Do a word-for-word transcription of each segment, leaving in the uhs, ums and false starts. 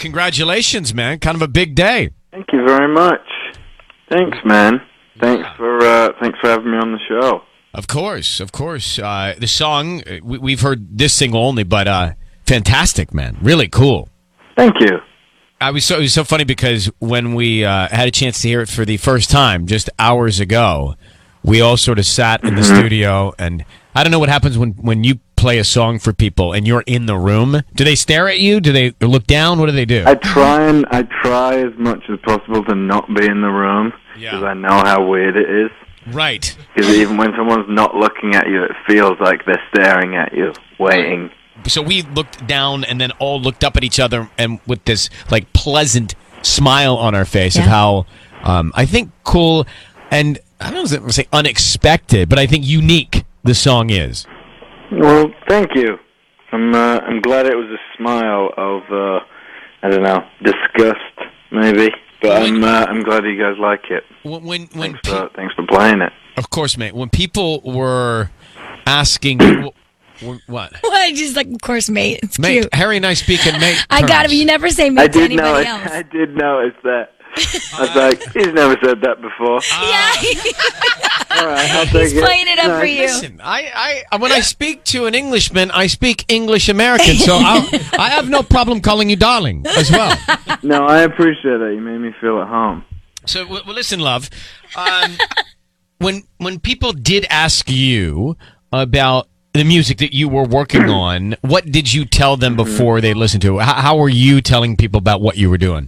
congratulations, man. Kind of a big day. Thank you very much. Thanks, man. Thanks yeah. for uh, thanks for having me on the show. Of course, of course. Uh, the song, we, we've heard this single only, but uh, fantastic, man. Really cool. Thank you. I was so, it was so funny because when we uh, had a chance to hear it for the first time just hours ago, we all sort of sat in the mm-hmm. studio, and I don't know what happens when, when you play a song for people and you're in the room. Do they stare at you? Do they look down? What do they do? I try and I try as much as possible to not be in the room because yeah. I know how weird it is. Right. Because even when someone's not looking at you, it feels like they're staring at you, waiting. So we looked down and then all looked up at each other and with this like pleasant smile on our face yeah. of how um, I think cool and I don't know if I say unexpected, but I think unique the song is. Well, thank you. I'm uh, I'm glad it was a smile of uh, I don't know disgust maybe, but when, I'm uh, I'm glad you guys like it. When when, when thanks, for, thanks for playing it. Of course, mate. When people were asking you. What? What? Just like, of course, mate. It's mate, cute. Harry and I speak in mate. I got it. You never say mate I to did anybody notice, else. I did notice that. I was like, he's never said that before. Uh, yeah. All right, I'll take He's it. playing it up no, for you. Listen, I, I, when I speak to an Englishman, I speak English American, so I'll, I have no problem calling you darling as well. No, I appreciate that. You made me feel at home. So, well, listen, love. Um, when when people did ask you about the music that you were working on, what did you tell them before they listened to it? How, how were you telling people about what you were doing?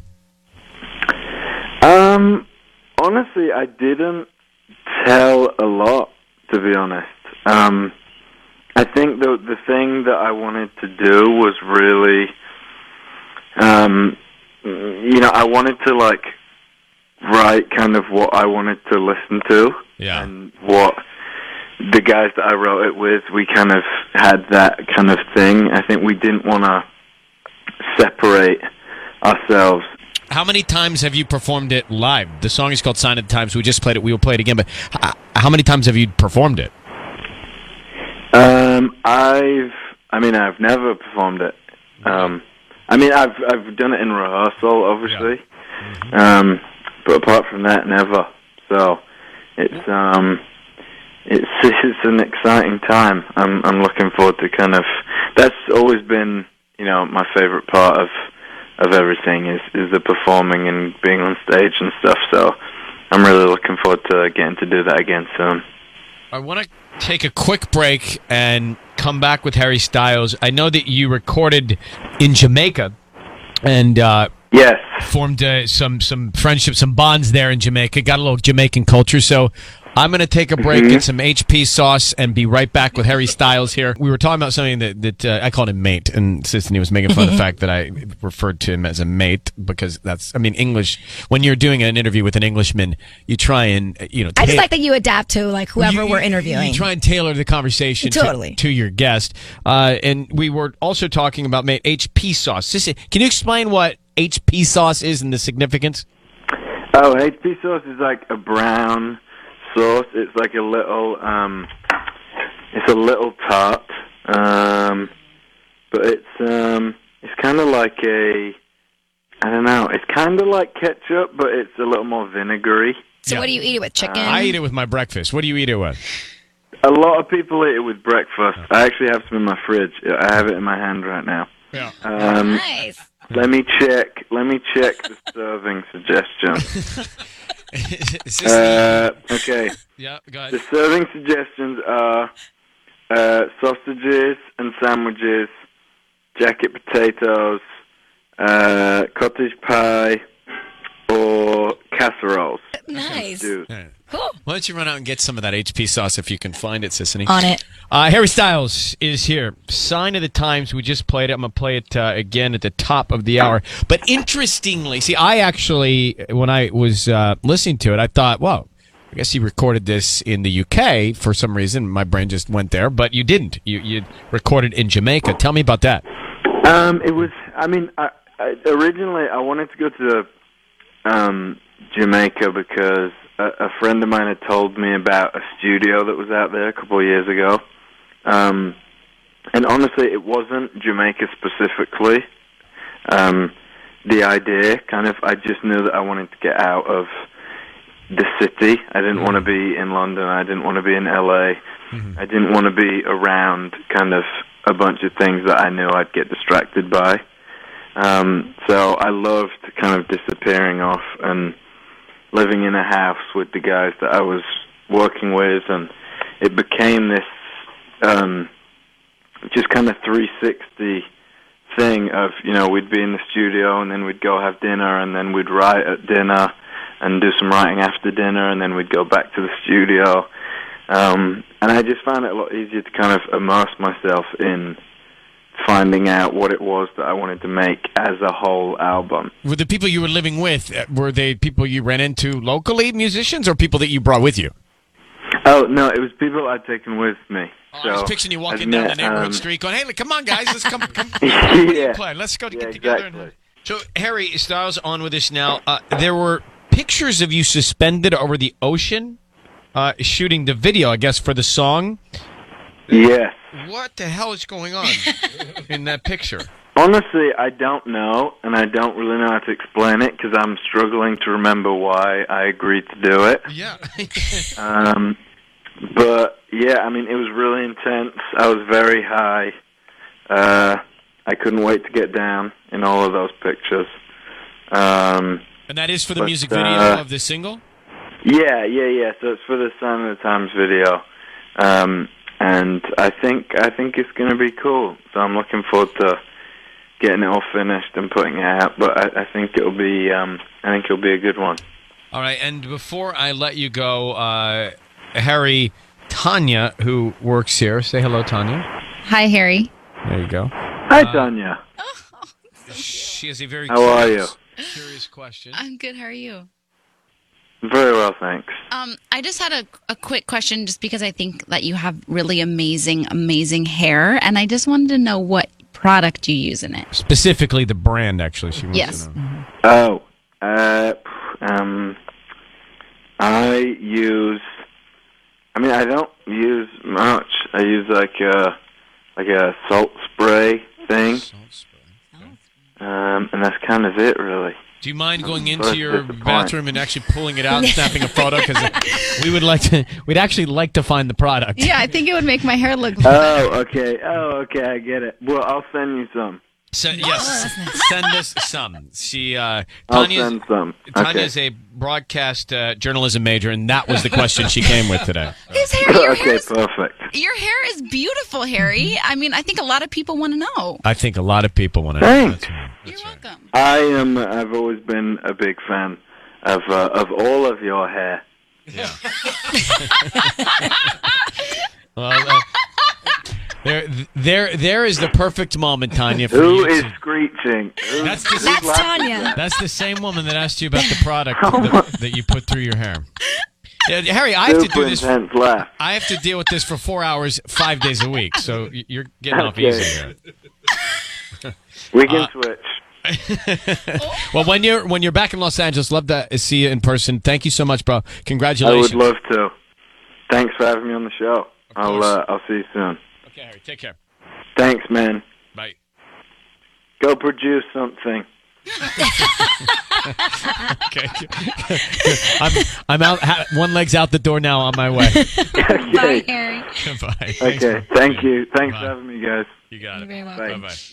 Um, honestly, I didn't tell a lot, to be honest. Um, I think the the thing that I wanted to do was really, um, you know, I wanted to, like, write kind of what I wanted to listen to. Yeah. And what the guys that I wrote it with, we kind of had that kind of thing. I think we didn't want to separate ourselves. How many times have you performed it live? The song is called Sign of the Times. We just played it. We will play it again. But how many times have you performed it? Um, I've, I mean, I've never performed it. Um, I mean, I've I've done it in rehearsal, obviously. Yeah. Mm-hmm. Um, but apart from that, never. So it's um. It's it's an exciting time. I'm I'm looking forward to kind of. That's always been, you know, my favorite part of of everything is is the performing and being on stage and stuff. So I'm really looking forward to getting to do that again soon. I want to take a quick break and come back with Harry Styles. I know that you recorded in Jamaica and uh, yes, formed uh, some some friendships, some bonds there in Jamaica. Got a little Jamaican culture, so. I'm going to take a break, mm-hmm. get some H P sauce, and be right back with Harry Styles here. We were talking about something that, that uh, I called him mate, and Sissany was making fun of the fact that I referred to him as a mate because that's, I mean, English, when you're doing an interview with an Englishman, you try and, you know. I just like that you adapt to, like, whoever you, we're interviewing. You try and tailor the conversation totally. to, to your guest. Uh, and we were also talking about, mate, H P sauce. Sissany, can you explain what H P sauce is and the significance? Oh, H P sauce is like a brown sauce. It's like a little, um, it's a little tart, um, but it's um, it's kind of like a, I don't know, it's kind of like ketchup, but it's a little more vinegary. So yeah. What do you eat it with, chicken? Uh, I eat it with my breakfast. What do you eat it with? A lot of people eat it with breakfast. I actually have some in my fridge. I have it in my hand right now. Yeah. Um, nice. Let me check. Let me check the serving suggestions. uh, okay. Yeah, go ahead. The serving suggestions are uh, sausages and sandwiches, jacket potatoes, uh, cottage pie, or casseroles. Nice. Yeah. Cool. Why don't you run out and get some of that H P sauce if you can find it, Sissany? On it. Uh, Harry Styles is here. Sign of the Times. We just played it. I'm going to play it uh, again at the top of the hour. But interestingly, see, I actually, when I was uh, listening to it, I thought, well, I guess you recorded this in the U K for some reason. My brain just went there, but you didn't. You you recorded in Jamaica. Tell me about that. Um, it was, I mean, I, I, originally I wanted to go to um, Jamaica because a, a friend of mine had told me about a studio that was out there a couple of years ago. Um, and honestly, it wasn't Jamaica specifically. Um, the idea. Kind of, I just knew that I wanted to get out of the city. I didn't want to be in London. I didn't want to be in L A. Mm-hmm. I didn't want to be around kind of a bunch of things that I knew I'd get distracted by. Um, so I loved kind of disappearing off and living in a house with the guys that I was working with, and it became this um, just kind of three sixty thing of, you know, we'd be in the studio and then we'd go have dinner and then we'd write at dinner and do some writing after dinner and then we'd go back to the studio. Um, and I just found it a lot easier to kind of immerse myself in finding out what it was that I wanted to make as a whole album. Were the people you were living with, uh, were they people you ran into locally, musicians, or people that you brought with you? Oh, no, it was people I'd taken with me. Oh, so I was picturing you walking met, down the neighborhood um, street going, hey, look, come on, guys, let's come, come yeah. play. Let's go to Yeah, get together. exactly. And... So, Harry Styles on with us now. Uh, there were pictures of you suspended over the ocean uh, shooting the video, I guess, for the song. Yes. What the hell is going on in that picture? Honestly, I don't know, and I don't really know how to explain it because I'm struggling to remember why I agreed to do it. Yeah. um, but, yeah, I mean, it was really intense. I was very high. Uh, I couldn't wait to get down in all of those pictures. Um, and that is for the but, music video uh, of the single? Yeah, yeah, yeah. So it's for the Sign of the Times video. Um, and I think I think it's going to be cool. So I'm looking forward to getting it all finished and putting it out. But I, I think it'll be um, I think it'll be a good one. All right. And before I let you go, uh, Harry, Tanya, who works here, say hello, Tanya. Hi, Harry. There you go. Hi, Uh, Tanya. She has a very How are curious, curious question. I'm good. How are you? Very well, thanks. Um, I just had a, a quick question just because I think that you have really amazing, amazing hair. And I just wanted to know what product you use in it. Specifically the brand, actually. She wants Yes. to know. Oh, uh, um, I use. I mean, I don't use much. I use like a like a salt spray thing, Salt spray. um, and that's kind of it, really. Do you mind going Sorry into to your disappoint. bathroom and actually pulling it out and snapping a photo? Because we would like to. We'd actually like to find the product. Yeah, I think it would make my hair look. Oh, okay. Oh, okay. I get it. Well, I'll send you some. Send, yes, send us some. She, uh, I'll Tanya's, send some. Tanya's Okay. a broadcast uh, journalism major, and that was the question she came with today. His hair, your, Okay, hair is, perfect. your hair is beautiful, Harry. I mean, I think a lot of people want to know. I think a lot of people want to. Thanks. You're welcome. I am. I've always been a big fan of uh, of all of your hair. Yeah. well, uh, there, there, there is the perfect moment, Tanya. For Who you is to- screeching? Who, That's the- who's That's laughing? Tanya. That's the same woman that asked you about the product Oh that, that you put through your hair. Yeah, Harry, I have to Super do this. intense laugh. I have to deal with this for four hours, five days a week. So y- you're getting off Okay. easy here. We can Uh, switch. Well, when you're when you're back in Los Angeles, love to see you in person. Thank you so much, bro. I Congratulations. would love to. Thanks for having me on the show. I'll course. uh, I'll see you soon. Okay, Harry, take care. Thanks, man. Bye. Go produce something. Okay. I'm I'm out. Ha- one leg's out the door now. On my way. Okay. Bye, Harry. Bye. Thanks Okay. for- Thank you. Thanks Bye. for having me, guys. You got You're it. very Bye welcome. bye.